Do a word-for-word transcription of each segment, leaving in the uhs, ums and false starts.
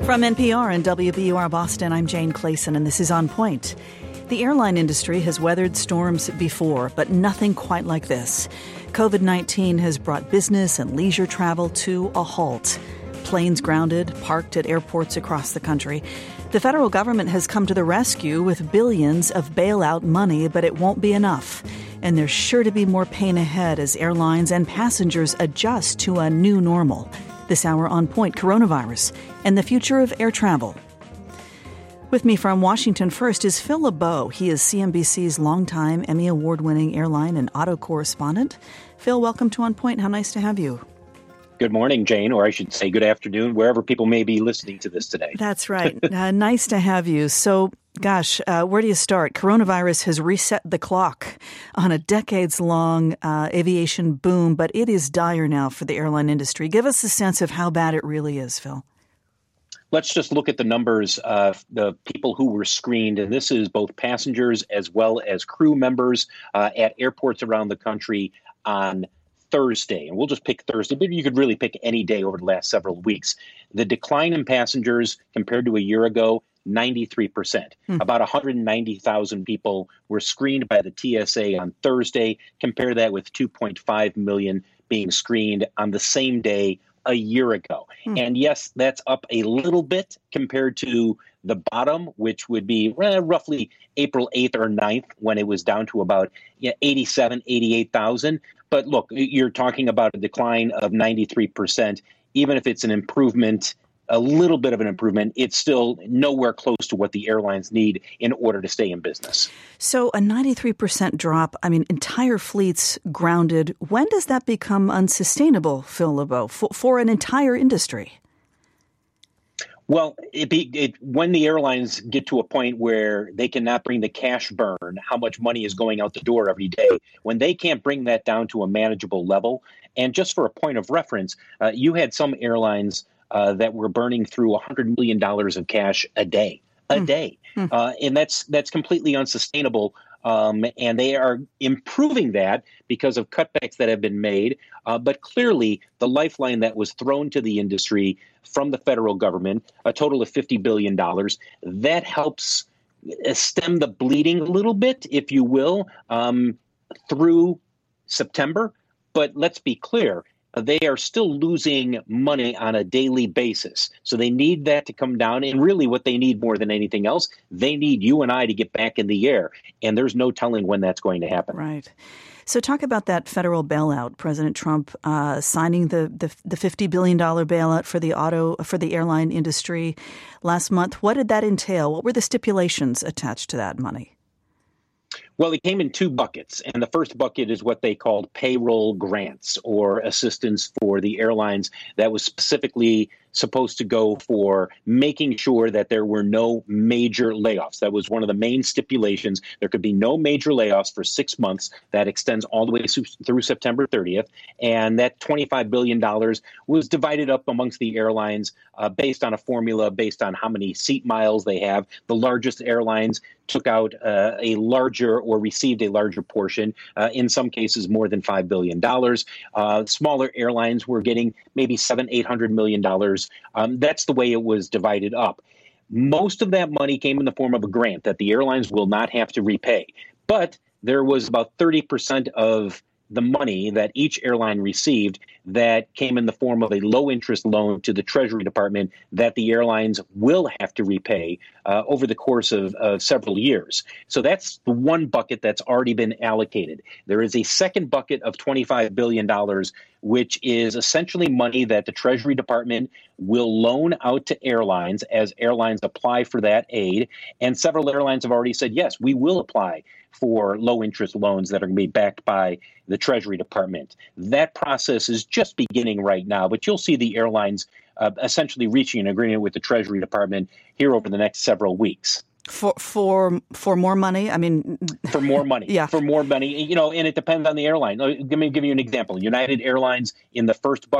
From N P R and W B U R Boston, I'm Jane Clayson, and this is On Point. The airline industry has weathered storms before, but nothing quite like this. covid nineteen has brought business and leisure travel to a halt. Planes grounded, parked at airports across the country. The federal government has come to the rescue with billions of bailout money, but it won't be enough. And there's sure to be more pain ahead as airlines and passengers adjust to a new normal. This hour On Point, coronavirus and the future of air travel. With me from Washington first is Phil LeBeau. He is C N B C's longtime Emmy Award-winning airline and auto correspondent. Phil, welcome to On Point. How nice to have you. Good morning, Jane, or I should say good afternoon, wherever people may be listening to this today. That's right. uh, nice to have you. So, gosh, uh, where do you start? Coronavirus has reset the clock on a decades-long uh, aviation boom, but it is dire now for the airline industry. Give us a sense of how bad it really is, Phil. Let's just look at the numbers of the people who were screened, and this is both passengers as well as crew members uh, at airports around the country on Thursday. And we'll just pick Thursday, but you could really pick any day over the last several weeks. The decline in passengers compared to a year ago, ninety-three percent. Hmm. About one hundred ninety thousand people were screened by the T S A on Thursday. Compare that with two point five million being screened on the same day a year ago. Hmm. And yes, that's up a little bit compared to the bottom, which would be eh, roughly April eighth or ninth, when it was down to about you know, eighty-seven, eighty-eight thousand. But look, you're talking about a decline of ninety-three percent. Even if it's an improvement, a little bit of an improvement, it's still nowhere close to what the airlines need in order to stay in business. So a ninety-three percent drop, I mean, entire fleets grounded. When does that become unsustainable, Phil LeBeau, for, for an entire industry? Well, it be, it, when the airlines get to a point where they cannot bring the cash burn, how much money is going out the door every day, when they can't bring that down to a manageable level. And just for a point of reference, uh, you had some airlines uh, that were burning through one hundred million dollars of cash a day, a mm. day. Mm. Uh, and that's that's completely unsustainable. Um, and they are improving that because of cutbacks that have been made. Uh, but clearly, the lifeline that was thrown to the industry from the federal government, a total of fifty billion dollars, that helps stem the bleeding a little bit, if you will, um, through September. But let's be clear. They are still losing money on a daily basis. So they need that to come down. And really what they need more than anything else, they need you and I to get back in the air. And there's no telling when that's going to happen. Right. So talk about that federal bailout. President Trump uh, signing the, the the fifty billion dollars bailout for the auto for the airline industry last month. What did that entail? What were the stipulations attached to that money? Well, it came in two buckets, and the first bucket is what they called payroll grants or assistance for the airlines that was specifically supposed to go for making sure that there were no major layoffs. That was one of the main stipulations. There could be no major layoffs for six months. That extends all the way through September thirtieth. And that twenty-five billion dollars was divided up amongst the airlines uh, based on a formula based on how many seat miles they have. The largest airlines took out uh, a larger or received a larger portion, uh, in some cases more than five billion dollars. Uh, smaller airlines were getting maybe seven, eight hundred million dollars. Um, that's the way it was divided up. Most of that money came in the form of a grant that the airlines will not have to repay. But there was about thirty percent of the money that each airline received that came in the form of a low-interest loan to the Treasury Department that the airlines will have to repay uh, over the course of, of several years. So that's the one bucket that's already been allocated. There is a second bucket of twenty-five billion dollars, which is essentially money that the Treasury Department will loan out to airlines as airlines apply for that aid. And several airlines have already said, yes, we will apply for low-interest loans that are going to be backed by the Treasury Department. That process is just beginning right now, but you'll see the airlines uh, essentially reaching an agreement with the Treasury Department here over the next several weeks. For for for more money? I mean, for more money. Yeah. For more money. You know, and it depends on the airline. Let me give you an example. United Airlines in the first bucket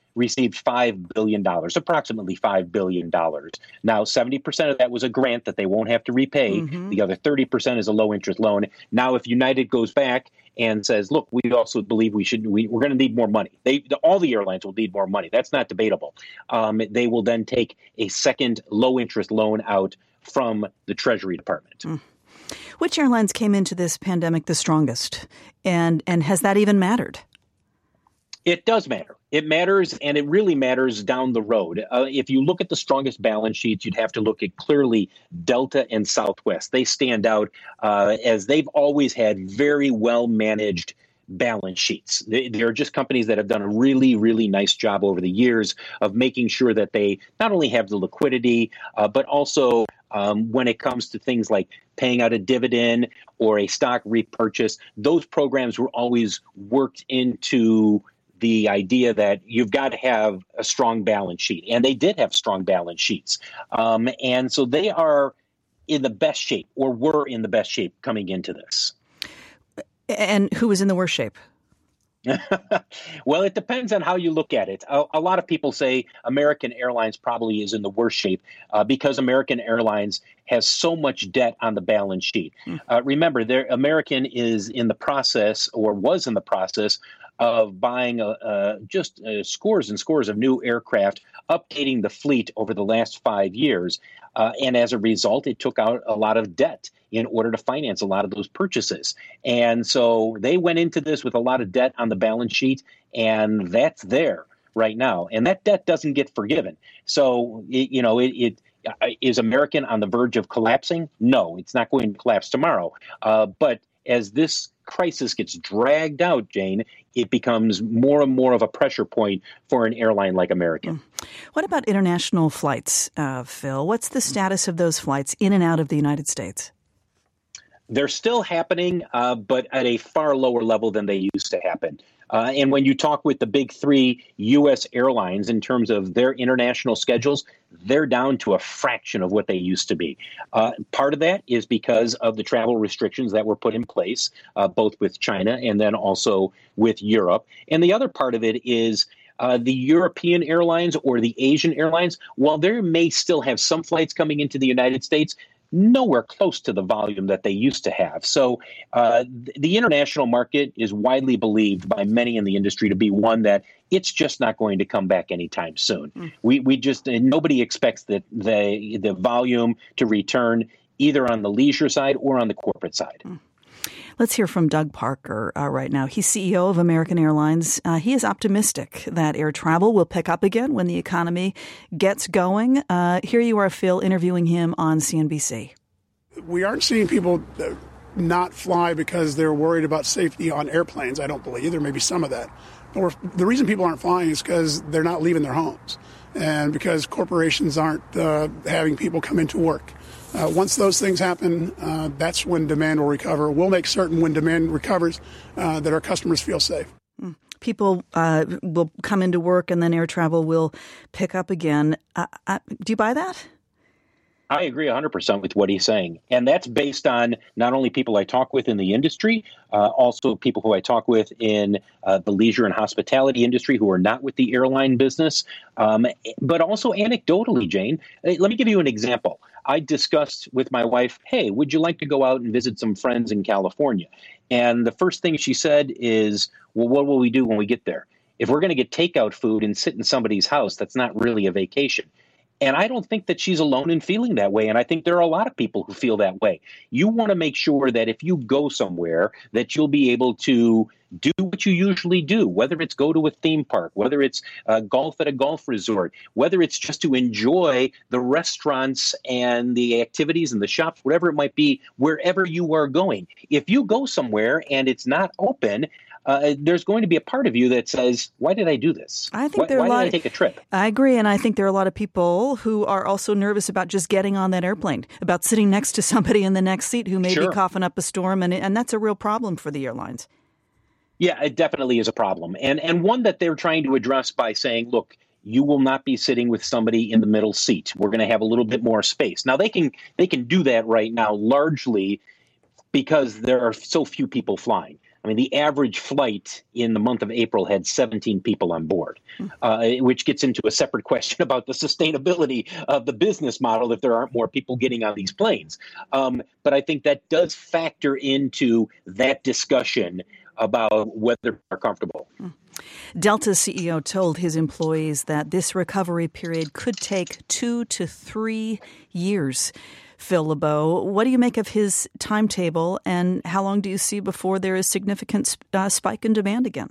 received five billion dollars, approximately five billion dollars. Now, seventy percent of that was a grant that they won't have to repay. Mm-hmm. The other thirty percent is a low-interest loan. Now, if United goes back and says, look, we also believe we should, we, we're going to need more money. They, all the airlines will need more money. That's not debatable. Um, they will then take a second low-interest loan out from the Treasury Department. Mm. Which airlines came into this pandemic the strongest? And, and has that even mattered? It does matter. It matters, and it really matters down the road. Uh, if you look at the strongest balance sheets, you'd have to look at clearly Delta and Southwest. They stand out uh, as they've always had very well-managed balance sheets. They, they're just companies that have done a really, really nice job over the years of making sure that they not only have the liquidity, uh, but also um, when it comes to things like paying out a dividend or a stock repurchase, those programs were always worked into the idea that you've got to have a strong balance sheet. And they did have strong balance sheets. Um, and so they are in the best shape, or were in the best shape coming into this. And who was in the worst shape? Well, it depends on how you look at it. A, a lot of people say American Airlines probably is in the worst shape uh, because American Airlines has so much debt on the balance sheet. Mm. Uh, remember, their American is in the process, or was in the process, of buying uh, uh, just uh, scores and scores of new aircraft, updating the fleet over the last five years. Uh, and as a result, it took out a lot of debt in order to finance a lot of those purchases. And so they went into this with a lot of debt on the balance sheet, and that's there right now. And that debt doesn't get forgiven. So, it, you know, it, it is American on the verge of collapsing? No, it's not going to collapse tomorrow. Uh, but as this crisis gets dragged out, Jane, it becomes more and more of a pressure point for an airline like American. What about international flights, uh, Phil? What's the status of those flights in and out of the United States? They're still happening, uh, but at a far lower level than they used to happen. Uh, and when you talk with the big three U S airlines in terms of their international schedules, they're down to a fraction of what they used to be. Uh, part of that is because of the travel restrictions that were put in place, uh, both with China and then also with Europe. And the other part of it is Uh, the European airlines or the Asian airlines, while they may still have some flights coming into the United States, nowhere close to the volume that they used to have. So uh, the international market is widely believed by many in the industry to be one that it's just not going to come back anytime soon. Mm. We we just nobody expects that the the volume to return either on the leisure side or on the corporate side. Mm. Let's hear from Doug Parker uh, right now. He's C E O of American Airlines. Uh, he is optimistic that air travel will pick up again when the economy gets going. Uh, here you are, Phil, interviewing him on C N B C. We aren't seeing people not fly because they're worried about safety on airplanes, I don't believe. There may be some of that. But we're, the reason people aren't flying is because they're not leaving their homes and because corporations aren't uh, having people come into work. Uh, once those things happen, uh, that's when demand will recover. We'll make certain when demand recovers uh, that our customers feel safe. People uh, will come into work and then air travel will pick up again. Uh, uh, do you buy that? I agree one hundred percent with what he's saying. And that's based on not only people I talk with in the industry, uh, also people who I talk with in uh, the leisure and hospitality industry who are not with the airline business, um, but also anecdotally, Jane. Let me give you an example. I discussed with my wife, hey, would you like to go out and visit some friends in California? And the first thing she said is, well, what will we do when we get there? If we're going to get takeout food and sit in somebody's house, that's not really a vacation. And I don't think that she's alone in feeling that way. And I think there are a lot of people who feel that way. You want to make sure that if you go somewhere, that you'll be able to do what you usually do, whether it's go to a theme park, whether it's uh, golf at a golf resort, whether it's just to enjoy the restaurants and the activities and the shops, whatever it might be, wherever you are going. If you go somewhere and it's not open, Uh, there's going to be a part of you that says, why did I do this? I think why, there are why a lot, did I take a trip? I agree. And I think there are a lot of people who are also nervous about just getting on that airplane, about sitting next to somebody in the next seat who may Sure. be coughing up a storm. And, and that's a real problem for the airlines. Yeah, it definitely is a problem. And, and one that they're trying to address by saying, look, you will not be sitting with somebody in the middle seat. We're going to have a little bit more space. Now, they can they can do that right now largely because there are so few people flying. I I mean, the average flight in the month of April had seventeen people on board, uh, which gets into a separate question about the sustainability of the business model if there aren't more people getting on these planes. Um, but I think that does factor into that discussion about whether they're comfortable. Delta's C E O told his employees that this recovery period could take two to three years. Phil LeBeau, what do you make of his timetable, and how long do you see before there is significant uh, spike in demand again?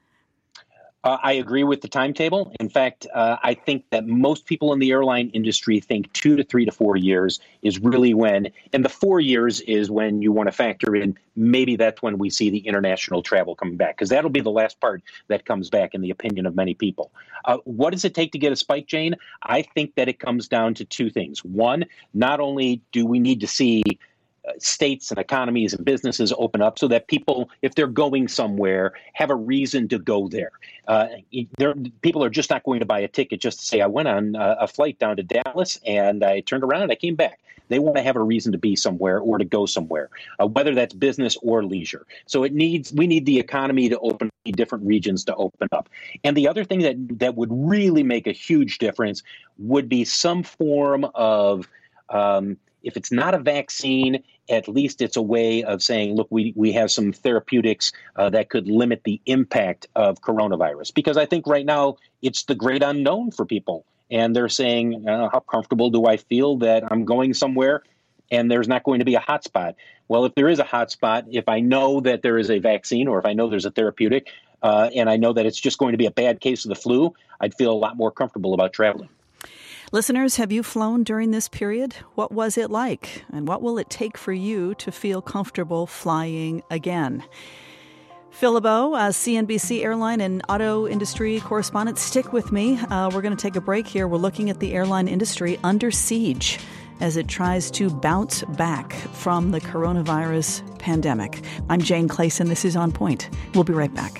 Uh, I agree with the timetable. In fact, uh, I think that most people in the airline industry think two to three to four years is really when, and the four years is when you want to factor in, maybe that's when we see the international travel coming back, because that'll be the last part that comes back in the opinion of many people. Uh, what does it take to get a spike, Jane? I think that it comes down to two things. One, not only do we need to see states and economies and businesses open up so that people, if they're going somewhere, have a reason to go there. Uh, people are just not going to buy a ticket just to say, I went on a, a flight down to Dallas and I turned around and I came back. They want to have a reason to be somewhere or to go somewhere, uh, whether that's business or leisure. So it needs, we need the economy to open, different regions to open up. And the other thing that, that would really make a huge difference would be some form of, um, if it's not a vaccine, at least it's a way of saying, look, we, we have some therapeutics uh, that could limit the impact of coronavirus. Because I think right now it's the great unknown for people. And they're saying, uh, how comfortable do I feel that I'm going somewhere and there's not going to be a hotspot? Well, if there is a hotspot, if I know that there is a vaccine or if I know there's a therapeutic uh, and I know that it's just going to be a bad case of the flu, I'd feel a lot more comfortable about traveling. Listeners, have you flown during this period? What was it like? And what will it take for you to feel comfortable flying again? Phil LeBeau, uh, C N B C airline and auto industry correspondent. Stick with me. Uh, we're going to take a break here. We're looking at the airline industry under siege as it tries to bounce back from the coronavirus pandemic. I'm Jane Clayson. This is On Point. We'll be right back.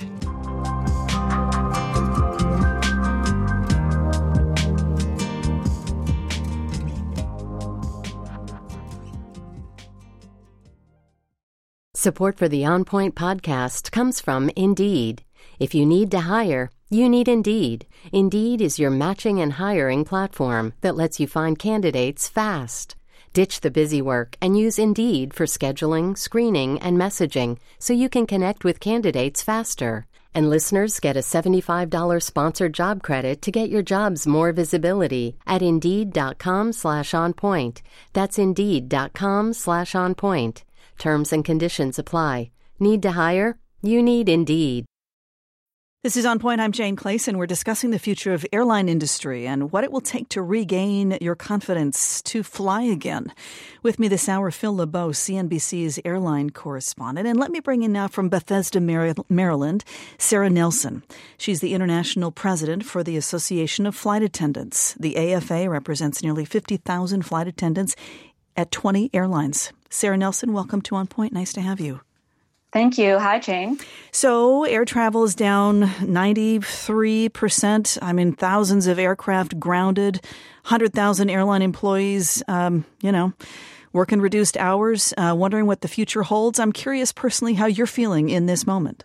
Support for the On Point podcast comes from Indeed. If you need to hire, you need Indeed. Indeed is your matching and hiring platform that lets you find candidates fast. Ditch the busy work and use Indeed for scheduling, screening, and messaging so you can connect with candidates faster. And listeners get a seventy-five dollars sponsored job credit to get your jobs more visibility at Indeed.com slash on point. That's Indeed.com slash on point. Terms and conditions apply. Need to hire? You need Indeed. This is On Point. I'm Jane Clayson. We're discussing the future of airline industry and what it will take to regain your confidence to fly again. With me this hour, Phil LeBeau, C N B C's airline correspondent. And let me bring in now from Bethesda, Maryland, Sarah Nelson. She's the international president for the Association of Flight Attendants. The A F A represents nearly fifty thousand flight attendants at twenty airlines. Sarah Nelson, welcome to On Point. Nice to have you. Thank you. Hi, Jane. So air travel is down ninety-three percent. I mean, thousands of aircraft grounded, one hundred thousand airline employees, um, you know, working reduced hours, uh, wondering what the future holds. I'm curious personally how you're feeling in this moment.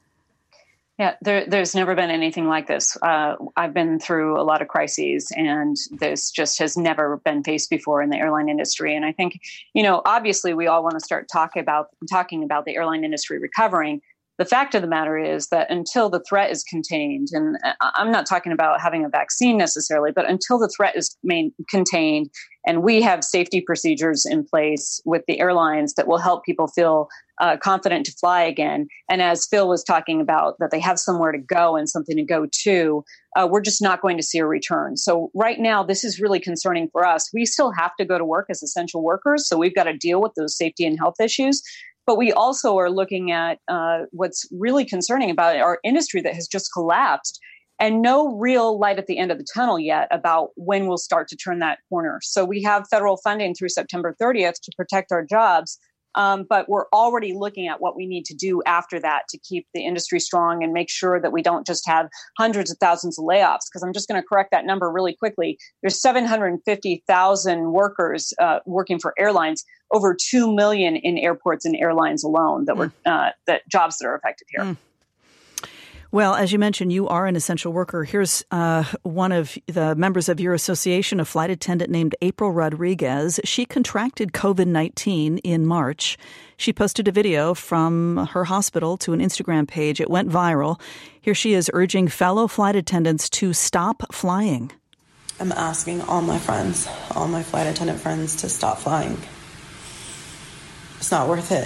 Yeah, there, there's never been anything like this. Uh, I've been through a lot of crises, and this just has never been faced before in the airline industry. And I think, you know, obviously we all want to start talk about, talking about the airline industry recovering. The fact of the matter is that until the threat is contained, and I'm not talking about having a vaccine necessarily, but until the threat is main, contained and we have safety procedures in place with the airlines that will help people feel uh, confident to fly again. And as Phil was talking about, that they have somewhere to go and something to go to, uh, we're just not going to see a return. So right now, this is really concerning for us. We still have to go to work as essential workers, so we've got to deal with those safety and health issues. But we also are looking at uh, what's really concerning about our industry that has just collapsed, and no real light at the end of the tunnel yet about when we'll start to turn that corner. So we have federal funding through September thirtieth to protect our jobs. Um, but we're already looking at what we need to do after that to keep the industry strong and make sure that we don't just have hundreds of thousands of layoffs. Because I'm just going to correct that number really quickly. There's seven hundred fifty thousand workers uh, working for airlines, over two million in airports and airlines alone that were uh, that jobs that are affected here. Mm. Well, as you mentioned, you are an essential worker. Here's uh, one of the members of your association, a flight attendant named April Rodriguez. She contracted COVID nineteen in March. She posted a video from her hospital to an Instagram page. It went viral. Here she is urging fellow flight attendants to stop flying. I'm asking all my friends, all my flight attendant friends, to stop flying. It's not worth it.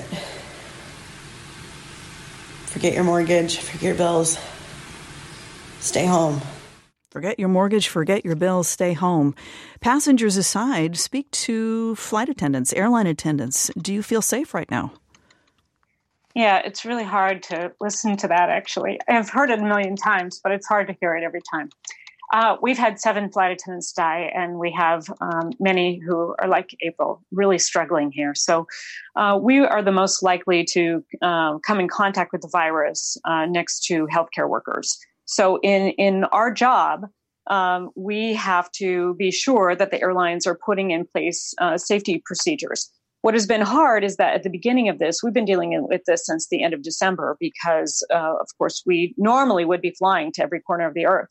Forget your mortgage, forget your bills, stay home. Forget your mortgage, forget your bills, stay home. Passengers aside, speak to flight attendants, airline attendants. Do you feel safe right now? Yeah, it's really hard to listen to that, actually. I've heard it a million times, but it's hard to hear it every time. Uh, we've had seven flight attendants die, and we have um, many who are like April, really struggling here. So uh, we are the most likely to uh, come in contact with the virus uh, next to healthcare workers. So in, in our job, um, we have to be sure that the airlines are putting in place uh, safety procedures. What has been hard is that at the beginning of this, we've been dealing with this since the end of December because, uh, of course, we normally would be flying to every corner of the earth.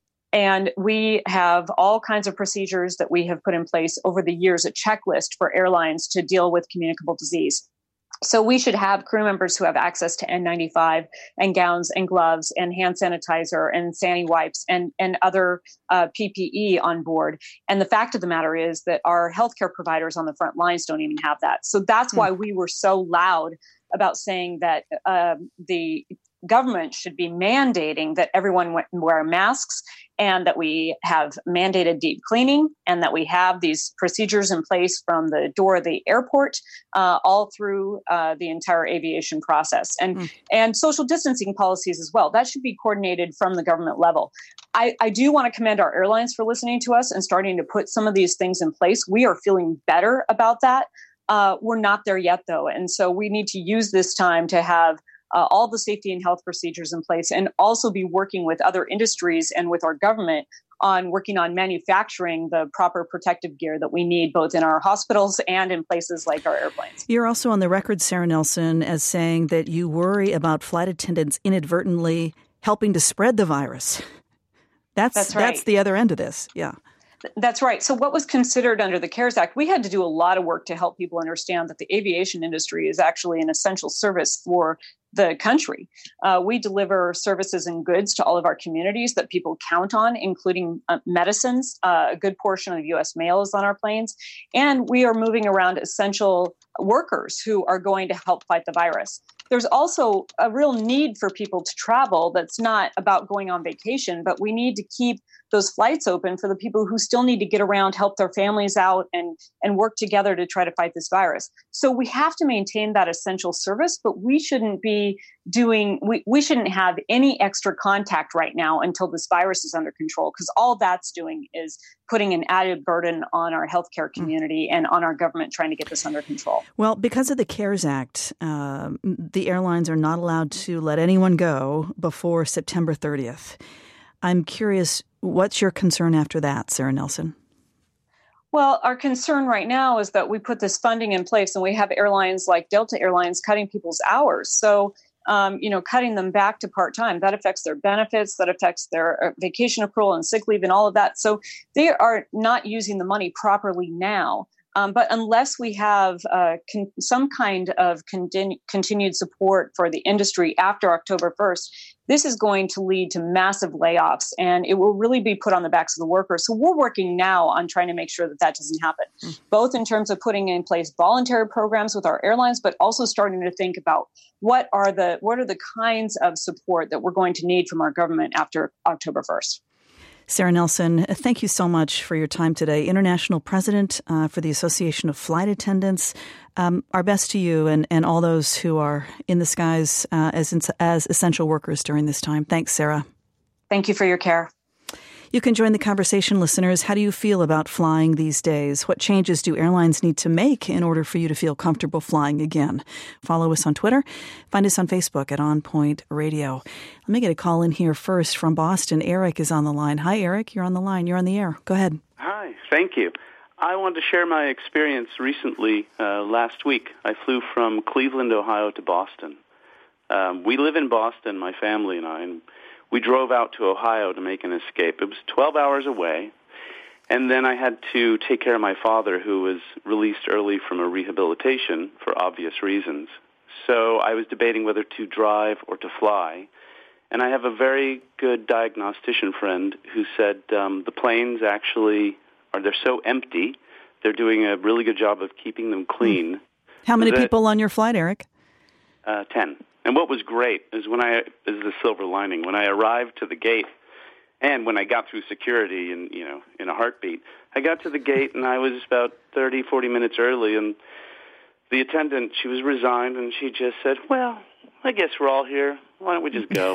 And we have all kinds of procedures that we have put in place over the years, a checklist for airlines to deal with communicable disease. So we should have crew members who have access to N ninety-five and gowns and gloves and hand sanitizer and Sani wipes and, and other uh, P P E on board. And the fact of the matter is that our healthcare providers on the front lines don't even have that. So that's why we were so loud about saying that uh, the government should be mandating that everyone wear masks and that we have mandated deep cleaning and that we have these procedures in place from the door of the airport uh, all through uh, the entire aviation process and, mm. and social distancing policies as well. That should be coordinated from the government level. I, I do want to commend our airlines for listening to us and starting to put some of these things in place. We are feeling better about that. Uh, we're not there yet, though. And so we need to use this time to have Uh, all the safety and health procedures in place and also be working with other industries and with our government on working on manufacturing the proper protective gear that we need both in our hospitals and in places like our airplanes. You're also on the record, Sarah Nelson, as saying that you worry about flight attendants inadvertently helping to spread the virus. That's, that's right. That's the other end of this. Yeah. That's right. So what was considered under the CARES Act, we had to do a lot of work to help people understand that the aviation industry is actually an essential service for the country. Uh, we deliver services and goods to all of our communities that people count on, including uh, medicines. Uh, a good portion of the U S mail is on our planes. And we are moving around essential workers who are going to help fight the virus. There's also a real need for people to travel that's not about going on vacation, but we need to keep those flights open for the people who still need to get around, help their families out, and, and work together to try to fight this virus. So we have to maintain that essential service, but we shouldn't be doing, we, we shouldn't have any extra contact right now until this virus is under control, because all that's doing is putting an added burden on our healthcare community and on our government trying to get this under control. Well, because of the CARES Act, uh, the airlines are not allowed to let anyone go before September thirtieth. I'm curious, what's your concern after that, Sarah Nelson? Well, our concern right now is that we put this funding in place and we have airlines like Delta Airlines cutting people's hours. So, um, you know, cutting them back to part-time, that affects their benefits, that affects their vacation accrual and sick leave and all of that. So they are not using the money properly now. Um, but unless we have uh, con- some kind of con- continued support for the industry after October first, this is going to lead to massive layoffs, and it will really be put on the backs of the workers. So we're working now on trying to make sure that that doesn't happen, mm. both in terms of putting in place voluntary programs with our airlines, but also starting to think about what are the what are the kinds of support that we're going to need from our government after October first. Sarah Nelson, thank you so much for your time today. International President uh, for the Association of Flight Attendants. Um, our best to you and, and all those who are in the skies uh, as as essential workers during this time. Thanks, Sarah. Thank you for your care. You can join the conversation, listeners. How do you feel about flying these days? What changes do airlines need to make in order for you to feel comfortable flying again? Follow us on Twitter. Find us on Facebook at On Point Radio. Let me get a call in here first from Boston. Eric is on the line. Hi, Eric. You're on the line. You're on the air. Go ahead. Hi. Thank you. I wanted to share my experience recently. Uh, last week, I flew from Cleveland, Ohio to Boston. Um, we live in Boston, my family and I, and we drove out to Ohio to make an escape. It was twelve hours away, and then I had to take care of my father, who was released early from a rehabilitation for obvious reasons. So I was debating whether to drive or to fly, and I have a very good diagnostician friend who said um, the planes actually are they're so empty, they're doing a really good job of keeping them clean. How many that, people on your flight, Eric? Uh, ten. And what was great is when I, this is the silver lining, when I arrived to the gate and when I got through security in, you know, in a heartbeat, I got to the gate and I was about thirty, forty minutes early, and the attendant, she was resigned, and she just said, well, I guess we're all here. Why don't we just go?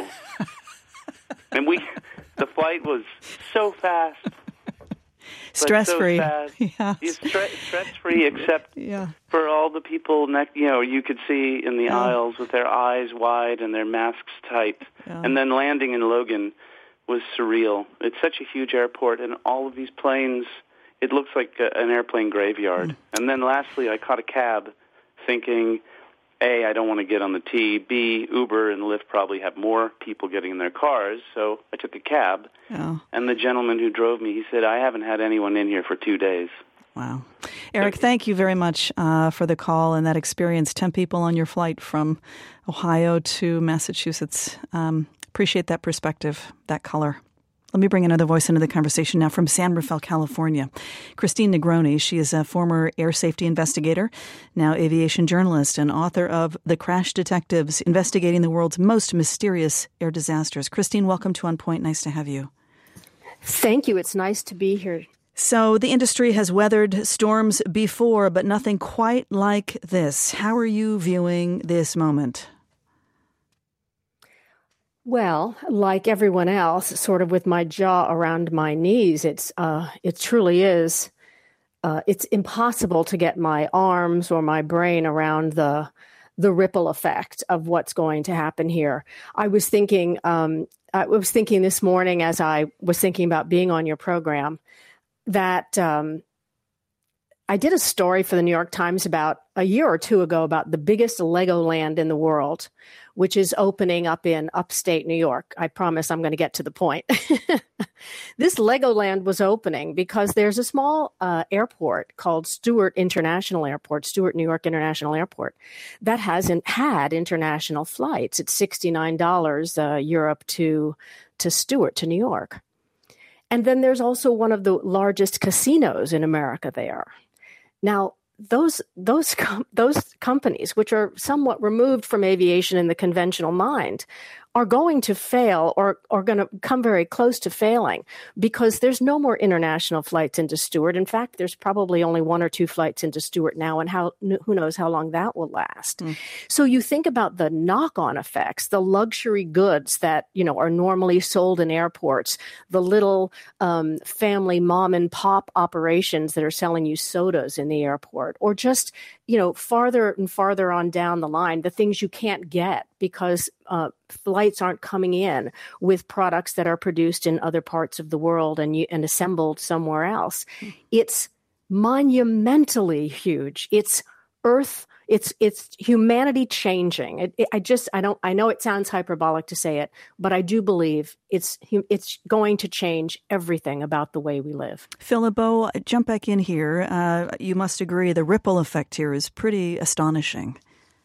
And we, the flight was so fast. Stress-free. So yeah. Stress, stress-free, except yeah. for all the people, next, you know, you could see in the yeah. aisles with their eyes wide and their masks tight. Yeah. And then landing in Logan was surreal. It's such a huge airport, and all of these planes, it looks like a, an airplane graveyard. Mm. And then lastly, I caught a cab thinking, A, I don't want to get on the T. B, Uber and Lyft probably have more people getting in their cars. So I took a cab. Oh. And the gentleman who drove me, he said, I haven't had anyone in here for two days. Wow. Eric, thank you very much uh, for the call and that experience. Ten people on your flight from Ohio to Massachusetts. Um, appreciate that perspective, that color. Let me bring another voice into the conversation now from San Rafael, California. Christine Negroni, she is a former air safety investigator, now aviation journalist, and author of The Crash Detectives, Investigating the World's Most Mysterious Air Disasters. Christine, welcome to On Point. Nice to have you. Thank you. It's nice to be here. So the industry has weathered storms before, but nothing quite like this. How are you viewing this moment? Well, like everyone else, sort of with my jaw around my knees, it's uh, it truly is. Uh, it's impossible to get my arms or my brain around the the ripple effect of what's going to happen here. I was thinking, um, I was thinking this morning as I was thinking about being on your program, that um, I did a story for the New York Times about a year or two ago about the biggest Legoland in the world, which is opening up in upstate New York. I promise I'm going to get to the point. This Legoland was opening because there's a small uh, airport called Stewart International Airport, Stewart, New York International Airport, that hasn't had international flights. It's sixty-nine dollars uh, Europe to, to Stewart, to New York. And then there's also one of the largest casinos in America there. Now, those those com- those companies, which are somewhat removed from aviation in the conventional mind, are going to fail or are going to come very close to failing because there's no more international flights into Stewart. In fact, there's probably only one or two flights into Stewart now, and how who knows how long that will last. Mm. So you think about the knock-on effects, the luxury goods that, you know, are normally sold in airports, the little um, family mom and pop operations that are selling you sodas in the airport, or just, you know, farther and farther on down the line, the things you can't get because uh, flights aren't coming in with products that are produced in other parts of the world and, you, and assembled somewhere else. It's monumentally huge. It's Earth. It's it's humanity changing. It, it, I just I don't I know it sounds hyperbolic to say it, but I do believe it's it's going to change everything about the way we live. Phil LeBeau, jump back in here. Uh, you must agree the ripple effect here is pretty astonishing.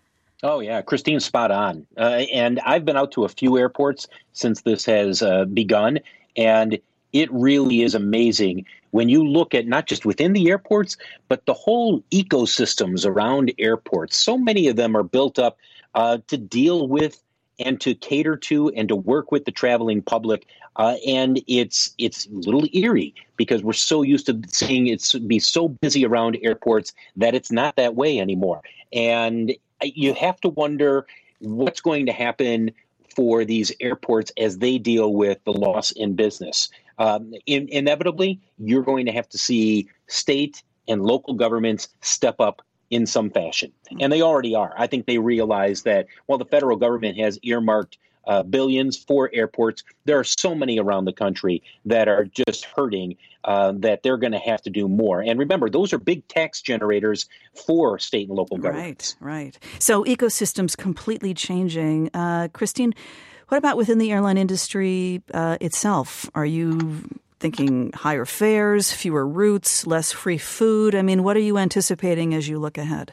Oh, yeah. Christine's spot on. Uh, and I've been out to a few airports since this has uh, begun, and it really is amazing when you look at not just within the airports, but the whole ecosystems around airports. So many of them are built up uh, to deal with and to cater to and to work with the traveling public. Uh, and it's it's a little eerie because we're so used to seeing it be so busy around airports that it's not that way anymore. And you have to wonder what's going to happen for these airports as they deal with the loss in business. um, in, inevitably, you're going to have to see state and local governments step up in some fashion. And they already are. I think they realize that while the federal government has earmarked uh, billions for airports, there are so many around the country that are just hurting uh, that they're going to have to do more. And remember, those are big tax generators for state and local governments. Right, right. So ecosystems completely changing. Uh, Christine, what about within the airline industry uh, itself? Are you thinking higher fares, fewer routes, less free food? I mean, what are you anticipating as you look ahead?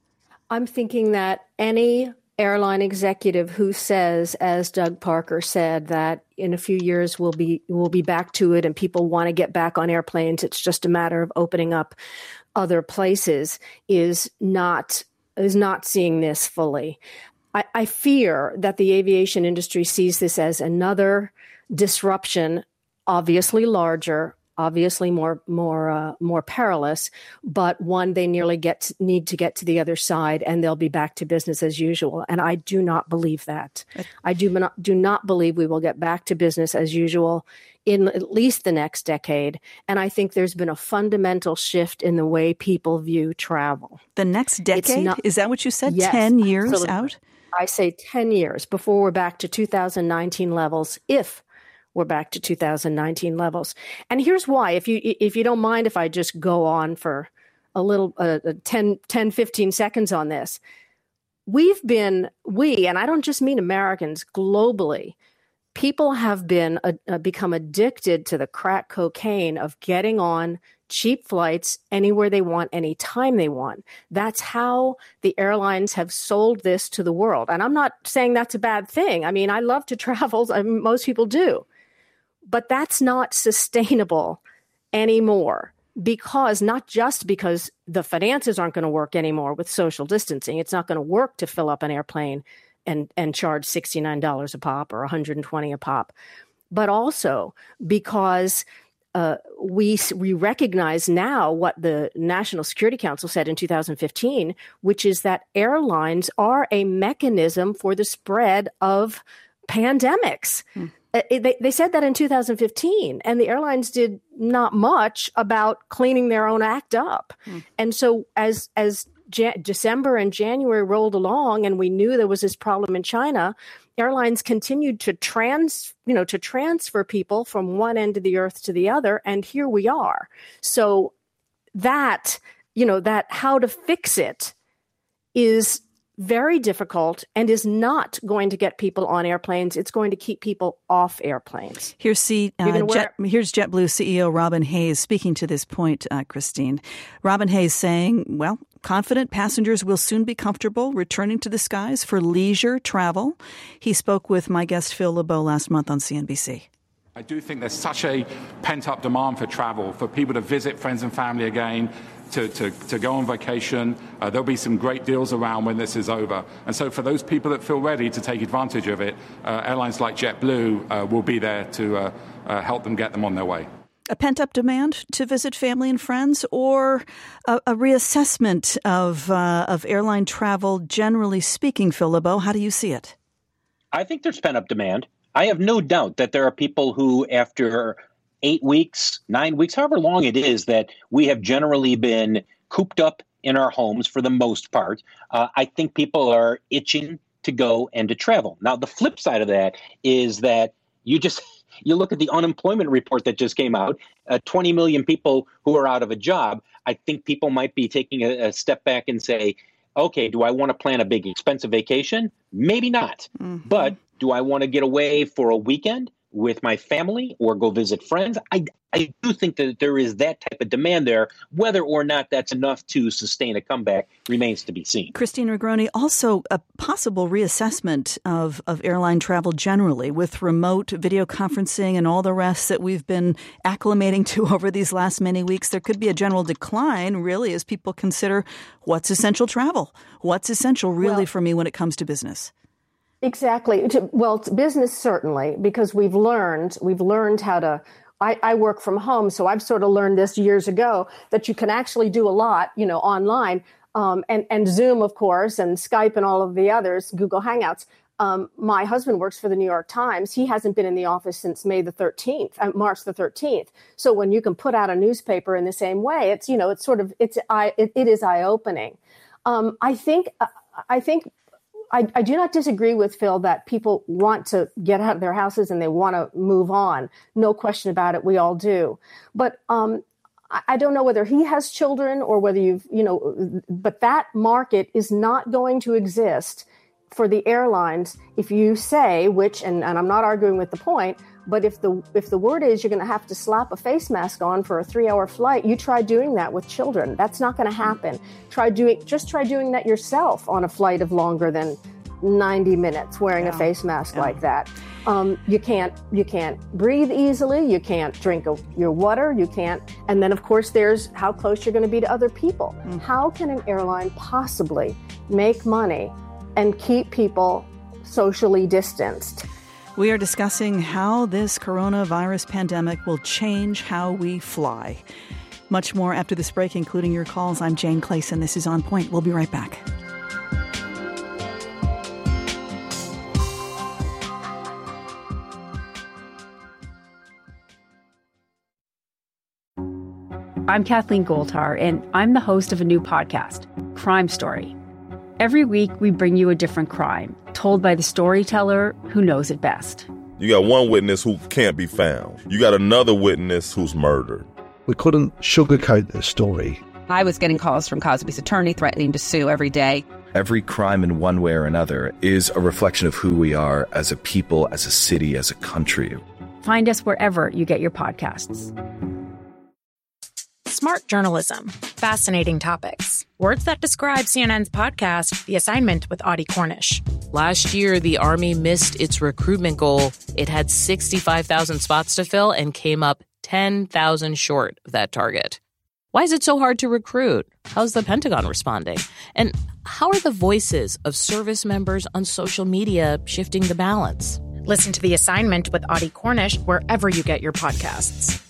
I'm thinking that any airline executive who says, as Doug Parker said, that in a few years we'll be we'll be back to it and people want to get back on airplanes, it's just a matter of opening up other places, is not is not seeing this fully. I, I fear that the aviation industry sees this as another disruption, obviously larger, obviously more more uh, more perilous, but one they nearly get to, need to get to the other side, and they'll be back to business as usual. And I do not believe that. I do not do not believe we will get back to business as usual in at least the next decade. And I think there's been a fundamental shift in the way people view travel. The next decade? Not, Is that what you said? Yes, Ten years absolutely. out? I say ten years before we're back to two thousand nineteen levels, if we're back to two thousand nineteen levels. And here's why. If you if you don't mind if I just go on for a little uh, ten, ten, fifteen seconds on this. We've been, we, and I don't just mean Americans, globally, people have been uh, uh, become addicted to the crack cocaine of getting on cheap flights anywhere they want, anytime they want. That's how the airlines have sold this to the world. And I'm not saying that's a bad thing. I mean, I love to travel. I mean, most people do. But that's not sustainable anymore, because not just because the finances aren't going to work anymore with social distancing. It's not going to work to fill up an airplane and, and charge sixty-nine dollars a pop or one hundred twenty dollars a pop, but also because uh, we we recognize now what the National Security Council said in two thousand fifteen, which is that airlines are a mechanism for the spread of pandemics. Hmm. They, they said that in two thousand fifteen, and the airlines did not much about cleaning their own act up. Mm. And so as as Ja- December and January rolled along, and we knew there was this problem in China, airlines continued to trans, you know, to transfer people from one end of the earth to the other, and here we are. So that, you know, that how to fix it is very difficult and is not going to get people on airplanes. It's going to keep people off airplanes. Here's, C, uh, Jet, here's JetBlue C E O Robin Hayes speaking to this point, uh, Christine. Robin Hayes saying, well, confident passengers will soon be comfortable returning to the skies for leisure travel. He spoke with my guest Phil LeBeau last month on C N B C. I do think there's such a pent-up demand for travel, for people to visit friends and family again, to, to, to go on vacation. Uh, there'll be some great deals around when this is over. And so for those people that feel ready to take advantage of it, uh, airlines like JetBlue uh, will be there to uh, uh, help them get them on their way. A pent-up demand to visit family and friends, or a, a reassessment of, uh, of airline travel generally speaking, Phil LeBeau? How do you see it? I think there's pent-up demand. I have no doubt that there are people who, after eight weeks, nine weeks, however long it is that we have generally been cooped up in our homes for the most part, uh, I think people are itching to go and to travel. Now, the flip side of that is that you just you look at the unemployment report that just came out, uh, twenty million people who are out of a job. I think people might be taking a, a step back and say, okay, do I want to plan a big expensive vacation? Maybe not. Mm-hmm. But do I want to get away for a weekend with my family or go visit friends? I, I do think that there is that type of demand there. Whether or not that's enough to sustain a comeback remains to be seen. Christine Negroni, also a possible reassessment of, of airline travel generally with remote video conferencing and all the rest that we've been acclimating to over these last many weeks. There could be a general decline, really, as people consider what's essential travel. What's essential really well, for me when it comes to business? Exactly. Well, it's business, certainly, because we've learned, we've learned how to, I, I work from home, so I've sort of learned this years ago, that you can actually do a lot, you know, online, um, and, and Zoom, of course, and Skype and all of the others, Google Hangouts. Um, my husband works for the New York Times. He hasn't been in the office since May the thirteenth, uh, March the thirteenth. So when you can put out a newspaper in the same way, it's, you know, it's sort of, it's, I, it, it is eye-opening. Um, I think, uh, I think, I, I do not disagree with Phil that people want to get out of their houses and they want to move on. No question about it. We all do. But, um, I don't know whether he has children or whether you've, you know, but that market is not going to exist for the airlines if you say, which, and, and I'm not arguing with the point, but if the if the word is you're going to have to slap a face mask on for a three-hour flight, you try doing that with children. That's not going to happen. Try doing just try doing that yourself on a flight of longer than ninety minutes, wearing yeah. a face mask yeah. like that. Um, you can't you can't breathe easily. You can't drink a, your water. You can't. And then, of course, there's how close you're going to be to other people. Mm. How can an airline possibly make money and keep people socially distanced? We are discussing how this coronavirus pandemic will change how we fly. Much more after this break, including your calls. I'm Jane Clayson. This is On Point. We'll be right back. I'm Kathleen Goldhar, and I'm the host of a new podcast, Crime Story. Every week, we bring you a different crime, told by the storyteller who knows it best. You got one witness who can't be found. You got another witness who's murdered. We couldn't sugarcoat the story. I was getting calls from Cosby's attorney threatening to sue every day. Every crime in one way or another is a reflection of who we are as a people, as a city, as a country. Find us wherever you get your podcasts. Smart journalism. Fascinating topics. Words that describe C N N's podcast, The Assignment with Audie Cornish. Last year, the Army missed its recruitment goal. It had sixty-five thousand spots to fill and came up ten thousand short of that target. Why is it so hard to recruit? How's the Pentagon responding? And how are the voices of service members on social media shifting the balance? Listen to The Assignment with Audie Cornish wherever you get your podcasts.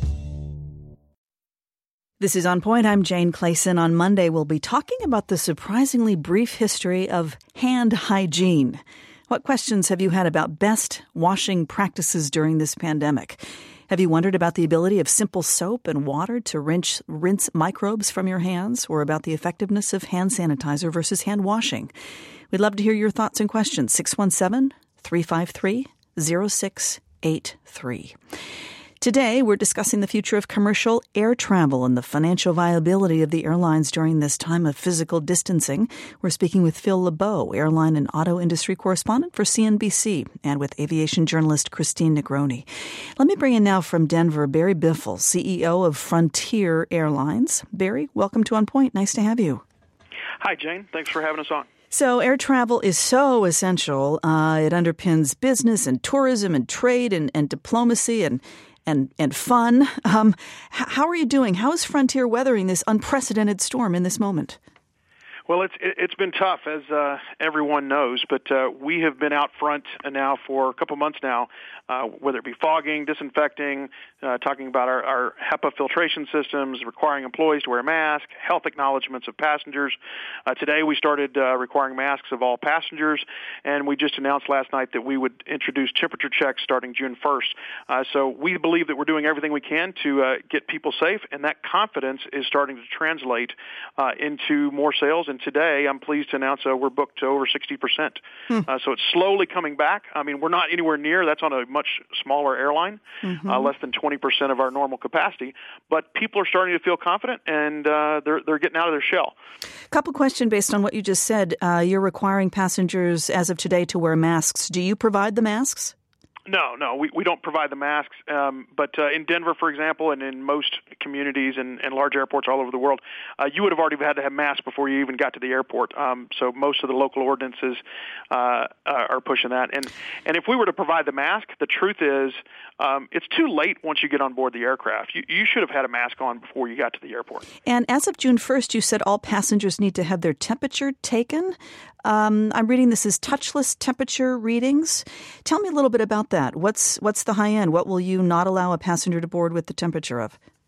This is On Point. I'm Jane Clayson. On Monday, we'll be talking about the surprisingly brief history of hand hygiene. What questions have you had about best washing practices during this pandemic? Have you wondered about the ability of simple soap and water to rinse, rinse microbes from your hands, or about the effectiveness of hand sanitizer versus hand washing? We'd love to hear your thoughts and questions. six one seven, three five three, zero six eight three. Today, we're discussing the future of commercial air travel and the financial viability of the airlines during this time of physical distancing. We're speaking with Phil LeBeau, airline and auto industry correspondent for C N B C, and with aviation journalist Christine Negroni. Let me bring in now from Denver, Barry Biffle, C E O of Frontier Airlines. Barry, welcome to On Point. Nice to have you. Hi, Jane. Thanks for having us on. So air travel is so essential. Uh, it underpins business and tourism and trade and, and diplomacy and and and fun. Um, how are you doing? How is Frontier weathering this unprecedented storm in this moment? Well, it's it's been tough, as uh, everyone knows, but uh, we have been out front now for a couple months now, uh, whether it be fogging, disinfecting, uh, talking about our, our HEPA filtration systems, requiring employees to wear a mask, health acknowledgments of passengers. Uh, today we started uh, requiring masks of all passengers, and we just announced last night that we would introduce temperature checks starting June first. Uh, so we believe that we're doing everything we can to uh, get people safe, and that confidence is starting to translate uh, into more sales. And today, I'm pleased to announce uh, we're booked to over sixty percent. Hmm. Uh, so it's slowly coming back. I mean, we're not anywhere near. That's on a much smaller airline, mm-hmm. uh, less than twenty percent of our normal capacity. But people are starting to feel confident, and uh, they're they're getting out of their shell. A couple questions based on what you just said. Uh, you're requiring passengers as of today to wear masks. Do you provide the masks? No, no, we, we don't provide the masks. Um, but uh, in Denver, for example, and in most communities and, and large airports all over the world, uh, you would have already had to have masks before you even got to the airport. Um, so most of the local ordinances uh, are pushing that. And and if we were to provide the mask, the truth is um, it's too late once you get on board the aircraft. You, you should have had a mask on before you got to the airport. And as of June first, you said all passengers need to have their temperature taken. Um, I'm reading this as touchless temperature readings. Tell me a little bit about that. What's what's the high end? What will you not allow a passenger to board with the temperature of?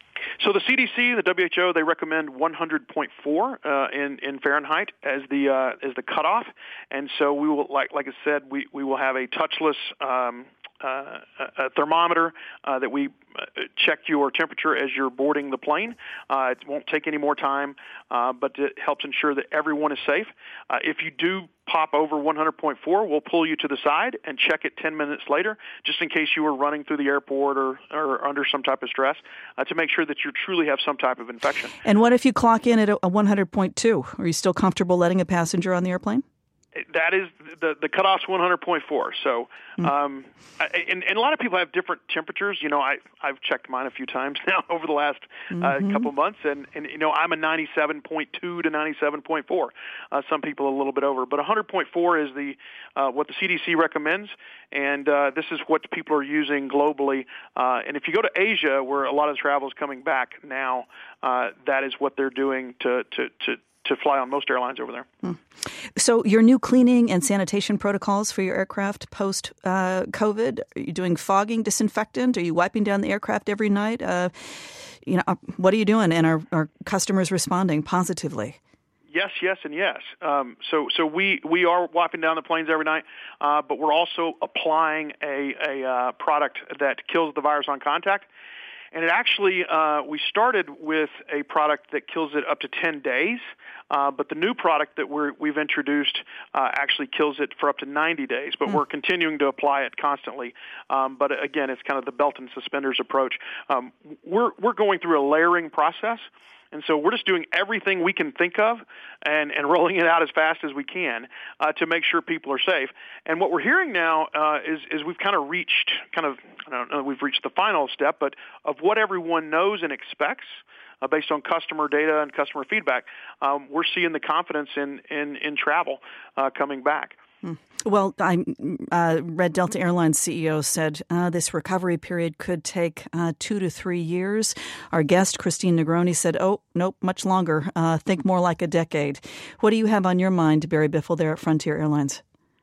So the C D C, the W H O, they recommend one hundred point four uh, in in Fahrenheit as the uh, as the cutoff, and so we will, like like I said, we, we will have a touchless um, uh, a thermometer uh, that we check your temperature as you're boarding the plane. Uh, it won't take any more time, uh, but it helps ensure that everyone is safe. Uh, if you do pop over one hundred point four, we'll pull you to the side and check it ten minutes later, just in case you were running through the airport or, or under some type of stress, uh, to make sure that you truly have some type of infection. And what if you clock in at a one hundred point two? Are you still comfortable letting a passenger on the airplane? That is the the cutoff's one hundred point four. So, um, I, and, and a lot of people have different temperatures. You know, I I've checked mine a few times now over the last uh, mm-hmm. couple months, and, and you know, I'm a ninety-seven point two to ninety-seven point four. Uh, some people a little bit over, but one hundred point four is the uh, what the C D C recommends, and uh, this is what people are using globally. Uh, and if you go to Asia, where a lot of travel is coming back now, uh, that is what they're doing to to to. to fly on most airlines over there. Hmm. So your new cleaning and sanitation protocols for your aircraft post-COVID, uh, are you doing fogging, disinfectant? Are you wiping down the aircraft every night? Uh, you know, what are you doing? And are, are customers responding positively? Yes, yes, and yes. Um, so, so we, we are wiping down the planes every night, uh, but we're also applying a, a uh, product that kills the virus on contact. And it actually, uh, we started with a product that kills it up to ten days, uh, but the new product that we're, we've introduced uh, actually kills it for up to ninety days, but mm. we're continuing to apply it constantly. Um, but again, it's kind of the belt and suspenders approach. Um, we're, we're going through a layering process. And so we're just doing everything we can think of and, and rolling it out as fast as we can uh, to make sure people are safe. And what we're hearing now uh, is, is we've kind of reached kind of, I don't know, we've reached the final step, but of what everyone knows and expects uh, based on customer data and customer feedback, um, we're seeing the confidence in, in, in travel uh, coming back. Well, I uh, read Delta Airlines C E O said uh, this recovery period could take uh, two to three years. Our guest, Christine Negroni, said, oh, nope, much longer. Uh, think more like a decade. What do you have on your mind, Barry Biffle, there at Frontier Airlines?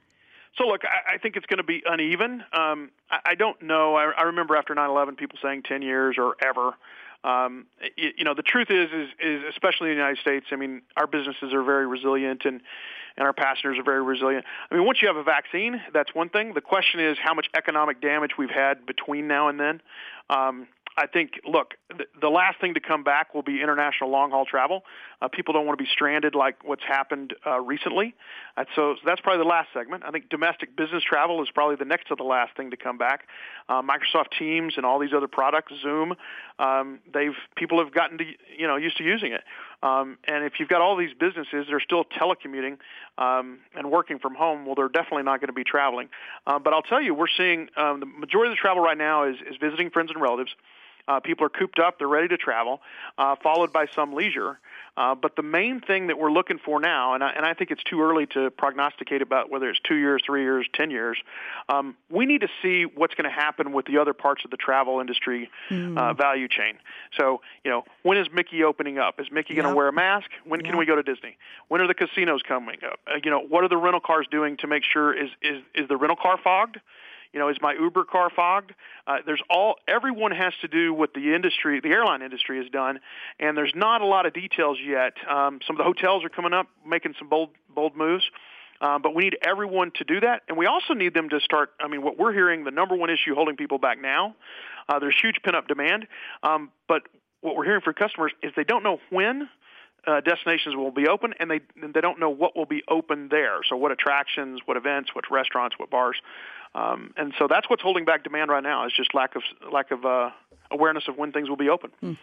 So, look, I, I think it's going to be uneven. Um, I, I don't know. I, I remember after nine eleven people saying ten years or ever. Um, you, you know, the truth is, is, is, especially in the United States, I mean, our businesses are very resilient and, and our passengers are very resilient. I mean, once you have a vaccine, that's one thing. The question is how much economic damage we've had between now and then. Um, I think, look, the, the last thing to come back will be international long-haul travel. Uh, people don't want to be stranded like what's happened uh, recently. Uh, so, so that's probably the last segment. I think domestic business travel is probably the next to the last thing to come back. Uh, Microsoft Teams and all these other products, Zoom, um, they've people have gotten to, you know, used to using it. Um, and if you've got all these businesses that are still telecommuting um, and working from home, well, they're definitely not going to be traveling. Uh, but I'll tell you, we're seeing um, the majority of the travel right now is, is visiting friends and relatives. Uh, people are cooped up. They're ready to travel, uh, followed by some leisure. Uh, but the main thing that we're looking for now, and I, and I think it's too early to prognosticate about whether it's two years, three years, ten years, um, we need to see what's going to happen with the other parts of the travel industry mm. uh, value chain. So, you know, when is Mickey opening up? Is Mickey yep. going to wear a mask? When yep. can we go to Disney? When are the casinos coming up? Uh, you know, what are the rental cars doing to make sure, is, is, is the rental car fogged? You know, is my Uber car fogged? Uh, there's all, everyone has to do what the industry, the airline industry has done, and there's not a lot of details yet. Um, some of the hotels are coming up, making some bold, bold moves, um, but we need everyone to do that, and we also need them to start, I mean, what we're hearing, the number one issue holding people back now, uh, there's huge pent-up demand, um, but what we're hearing from customers is they don't know when Uh, destinations will be open, and they they don't know what will be open there. So what attractions, what events, what restaurants, what bars, um, and so that's what's holding back demand right now. Is just lack of lack of uh, awareness of when things will be open. Hmm.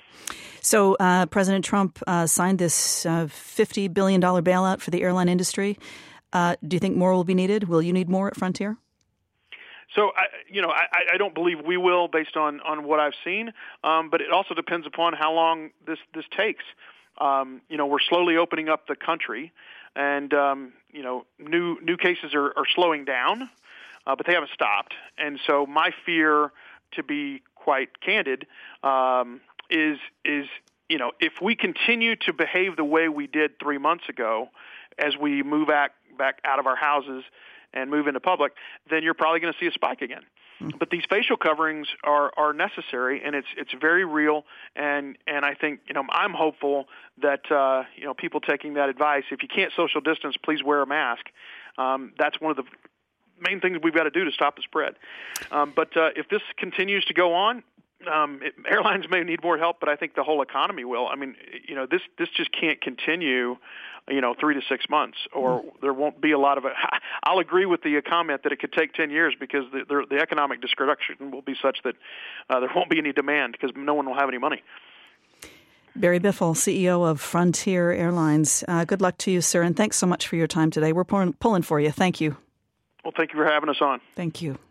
So uh, President Trump uh, signed this uh, fifty billion dollars bailout for the airline industry. Uh, do you think more will be needed? Will you need more at Frontier? So, I, you know, I, I don't believe we will, based on, on what I've seen. Um, but it also depends upon how long this this takes. Um, you know, we're slowly opening up the country, and um, you know, new new cases are, are slowing down, uh, but they haven't stopped. And so, my fear, to be quite candid, um, is is you know, if we continue to behave the way we did three months ago, as we move back back out of our houses and move into public, then you're probably going to see a spike again. But these facial coverings are, are necessary, and it's it's very real. And, and I think, you know, I'm hopeful that, uh, you know, people taking that advice, if you can't social distance, please wear a mask. Um, that's one of the main things we've got to do to stop the spread. Um, but uh, if this continues to go on, um, it, airlines may need more help, but I think the whole economy will. I mean, you know, this this just can't continue, you know, three to six months, or there won't be a lot of it. I'll agree with the comment that it could take ten years because the, the, the economic destruction will be such that uh, there won't be any demand because no one will have any money. Barry Biffle, C E O of Frontier Airlines. Uh, good luck to you, sir, and thanks so much for your time today. We're pulling, pulling for you. Thank you. Well, thank you for having us on. Thank you.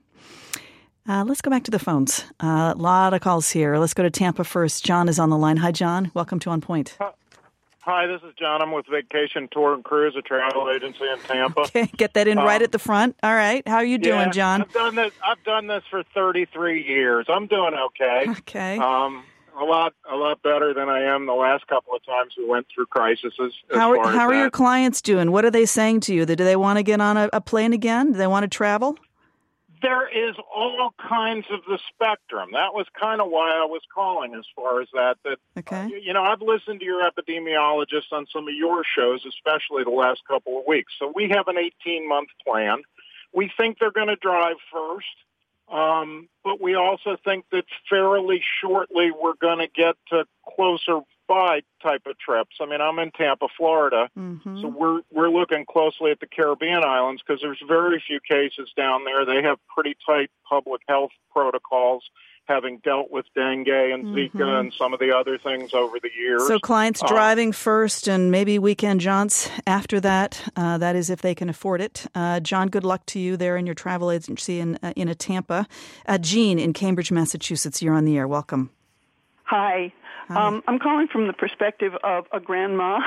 Uh, let's go back to the phones. A uh, lot of calls here. Let's go to Tampa first. John is on the line. Hi, John. Welcome to On Point. Hi, this is John. I'm with Vacation Tour and Cruise, a travel agency in Tampa. Okay, get that in um, right at the front. All right. How are you doing, yeah, John? I've done this. I've done this for thirty-three years. I'm doing okay. Okay. Um, a lot, a lot better than I am the last couple of times we went through crises. As how are, far how as are that. your clients doing? What are they saying to you? Do they want to get on a, a plane again? Do they want to travel? There is all kinds of the spectrum. That was kind of why I was calling as far as that. That okay. uh, you know, I've listened to your epidemiologists on some of your shows, especially the last couple of weeks. So we have an eighteen-month plan. We think they're going to drive first, um, but we also think that fairly shortly we're going to get to closer by type of trips. I mean, I'm in Tampa, Florida, mm-hmm. so we're we're looking closely at the Caribbean islands because there's very few cases down there. They have pretty tight public health protocols, having dealt with dengue and Zika mm-hmm. and some of the other things over the years. So clients uh, driving first and maybe weekend jaunts after that. Uh, that is if they can afford it. Uh, John, good luck to you there in your travel agency in, uh, in a Tampa. Uh, Jean in Cambridge, Massachusetts, you're on the air. Welcome. Hi. Um, I'm calling from the perspective of a grandma,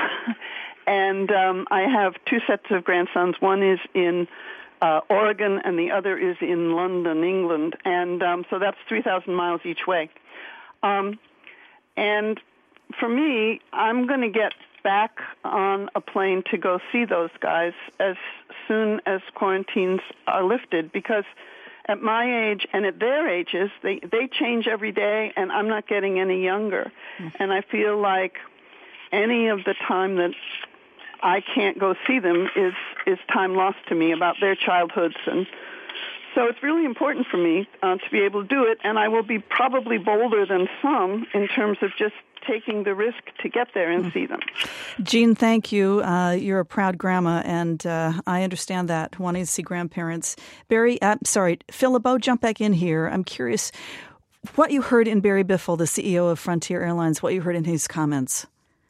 and um, I have two sets of grandsons. One is in uh, Oregon, and the other is in London, England, and um, so that's three thousand miles each way. Um, and for me, I'm going to get back on a plane to go see those guys as soon as quarantines are lifted, because at my age and at their ages, they, they change every day, and I'm not getting any younger. Mm-hmm. And I feel like any of the time that I can't go see them is, is time lost to me about their childhoods. And so it's really important for me uh, to be able to do it, and I will be probably bolder than some in terms of just taking the risk to get there and see them. Jean, thank you. Uh, you're a proud grandma, and uh, I understand that, wanting to see grandparents. Barry, uh, sorry, Phil LeBeau, jump back in here. I'm curious what you heard in Barry Biffle, the C E O of Frontier Airlines, what you heard in his comments.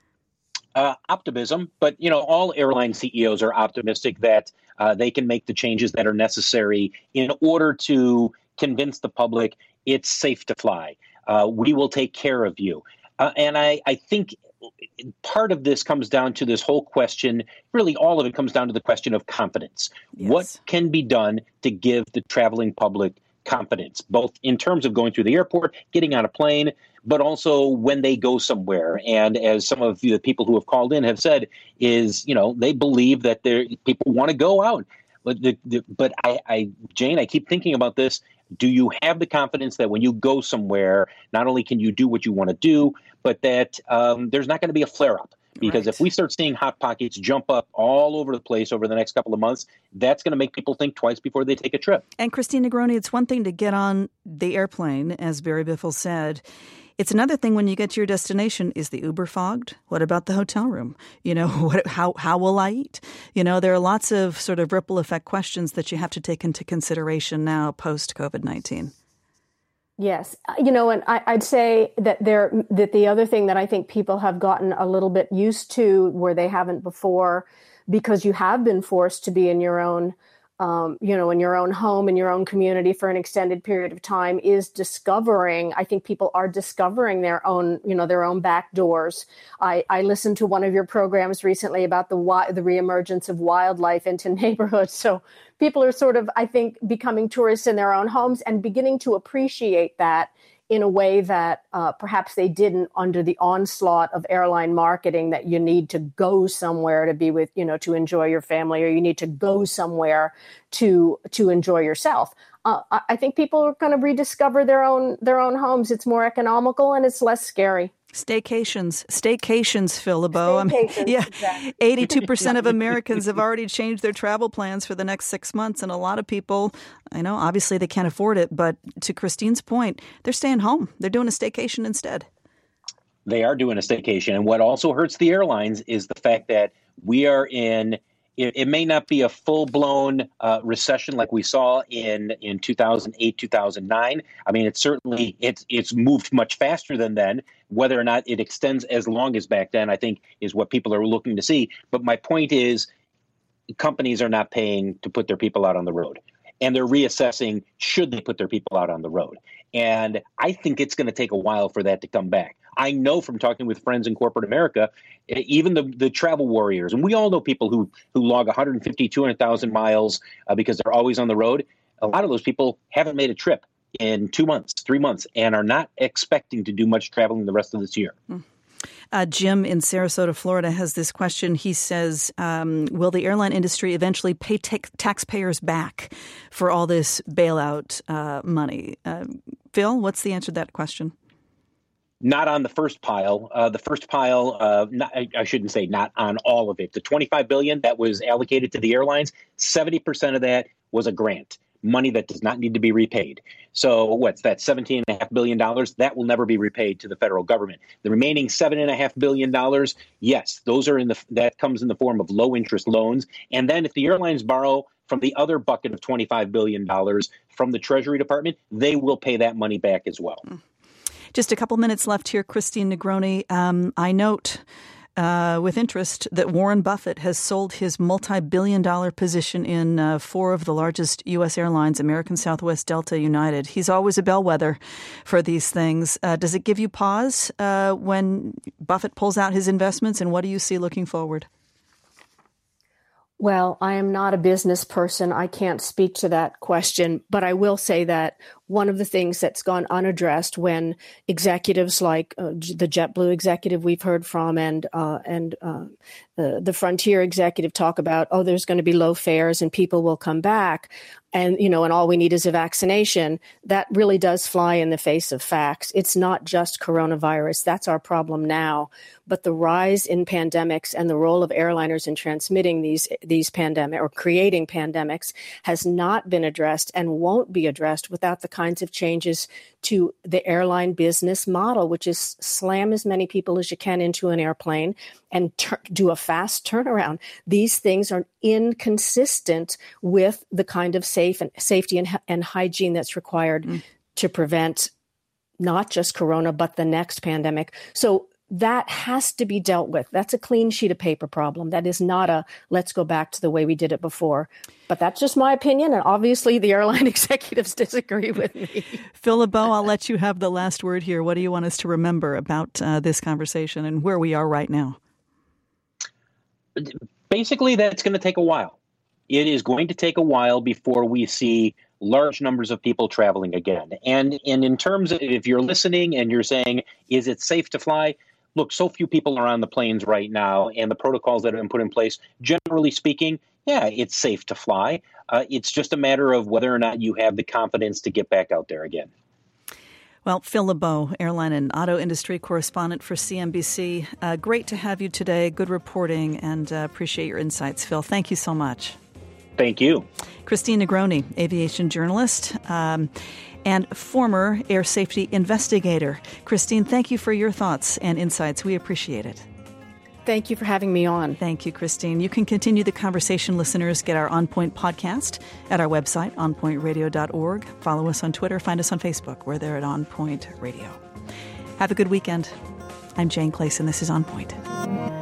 Uh, optimism, but, you know, all airline C E Os are optimistic that uh, they can make the changes that are necessary in order to convince the public it's safe to fly. Uh, we will take care of you. Uh, and I, I think part of this comes down to this whole question, really all of it comes down to the question of confidence. Yes. What can be done to give the traveling public confidence, both in terms of going through the airport, getting on a plane, but also when they go somewhere? And as some of the people who have called in have said, is, you know, they believe that people want to go out. But, the, the, but I, I, Jane, I keep thinking about this. Do you have the confidence that when you go somewhere, not only can you do what you want to do, but that um, there's not going to be a flare-up? Because right. if we start seeing hot pockets jump up all over the place over the next couple of months, that's going to make people think twice before they take a trip. And Christine Negroni, it's one thing to get on the airplane, as Barry Biffle said. It's another thing when you get to your destination. Is the Uber fogged? What about the hotel room? You know, what, how how will I eat? You know, there are lots of sort of ripple effect questions that you have to take into consideration now post COVID nineteen. Yes. You know, and I, I'd say that there that the other thing that I think people have gotten a little bit used to where they haven't before, because you have been forced to be in your own Um, you know, in your own home, in your own community for an extended period of time, is discovering, I think people are discovering their own, you know, their own back doors. I, I listened to one of your programs recently about the the reemergence of wildlife into neighborhoods. So people are sort of, I think, becoming tourists in their own homes and beginning to appreciate that in a way that uh, perhaps they didn't under the onslaught of airline marketing, that you need to go somewhere to be with, you know, to enjoy your family, or you need to go somewhere to to enjoy yourself. Uh, I think people are going to rediscover their own their own homes. It's more economical and it's less scary. Staycations, staycations, Phil LeBeau. I mean, yeah, exactly. eighty-two percent of Americans have already changed their travel plans for the next six months. And a lot of people, I know, obviously they can't afford it. But to Christine's point, they're staying home. They're doing a staycation instead. They are doing a staycation. And what also hurts the airlines is the fact that we are in It, it may not be a full-blown uh, recession like we saw in, in two thousand eight, two thousand nine. I mean, it's certainly it's it's moved much faster than then. Whether or not it extends as long as back then, I think, is what people are looking to see. But my point is, companies are not paying to put their people out on the road, and they're reassessing should they put their people out on the road. And I think it's going to take a while for that to come back. I know from talking with friends in corporate America, even the, the travel warriors, and we all know people who who log one hundred fifty, two hundred thousand miles uh, because they're always on the road. A lot of those people haven't made a trip in two months, three months, and are not expecting to do much traveling the rest of this year. Uh, Jim in Sarasota, Florida, has this question. He says, um, will the airline industry eventually pay ta- taxpayers back for all this bailout uh, money? Uh, Phil, what's the answer to that question? Not on the first pile. Uh, the first pile, uh, not, I, I shouldn't say not on all of it. The twenty-five billion dollars that was allocated to the airlines, seventy percent of that was a grant, money that does not need to be repaid. So what's that, seventeen point five billion dollars? That will never be repaid to the federal government. The remaining seven point five billion dollars, yes, those are in the that comes in the form of low interest loans. And then if the airlines borrow from the other bucket of twenty-five billion dollars from the Treasury Department, they will pay that money back as well. Mm. Just a couple minutes left here, Christine Negroni. Um, I note uh, with interest that Warren Buffett has sold his multi-billion dollar position in uh, four of the largest U S airlines, American, Southwest, Delta, United. He's always a bellwether for these things. Uh, does it give you pause uh, when Buffett pulls out his investments, and what do you see looking forward? Well, I am not a business person. I can't speak to that question, but I will say that one of the things that's gone unaddressed when executives like uh, the JetBlue executive we've heard from and uh, and uh, the, the Frontier executive talk about, oh, there's going to be low fares and people will come back. And, you know, and all we need is a vaccination. That really does fly in the face of facts. It's not just coronavirus. That's our problem now. But the rise in pandemics and the role of airliners in transmitting these these pandemic or creating pandemics has not been addressed and won't be addressed without the kinds of changes to the airline business model, which is slam as many people as you can into an airplane and ter- do a fast turnaround. These things are inconsistent with the kind of safe and safety and, and hygiene that's required mm. to prevent not just corona, but the next pandemic. So that has to be dealt with. That's a clean sheet of paper problem. That is not a let's go back to the way we did it before. But that's just my opinion. And obviously the airline executives disagree with me. Phil LeBeau, I'll let you have the last word here. What do you want us to remember about uh, this conversation and where we are right now? Basically, that's going to take a while. It is going to take a while before we see large numbers of people traveling again. And, and in terms of if you're listening and you're saying, is it safe to fly? Look, so few people are on the planes right now, and the protocols that have been put in place, generally speaking, yeah, it's safe to fly. Uh, it's just a matter of whether or not you have the confidence to get back out there again. Well, Phil LeBeau, airline and auto industry correspondent for C N B C. Uh, great to have you today. Good reporting, and uh, appreciate your insights, Phil. Thank you so much. Thank you. Christine Negroni, aviation journalist um, and former air safety investigator. Christine, thank you for your thoughts and insights. We appreciate it. Thank you for having me on. Thank you, Christine. You can continue the conversation, listeners. Get our On Point podcast at our website, on point radio dot org. Follow us on Twitter. Find us on Facebook. We're there at On Point Radio. Have a good weekend. I'm Jane Clayson. This is On Point.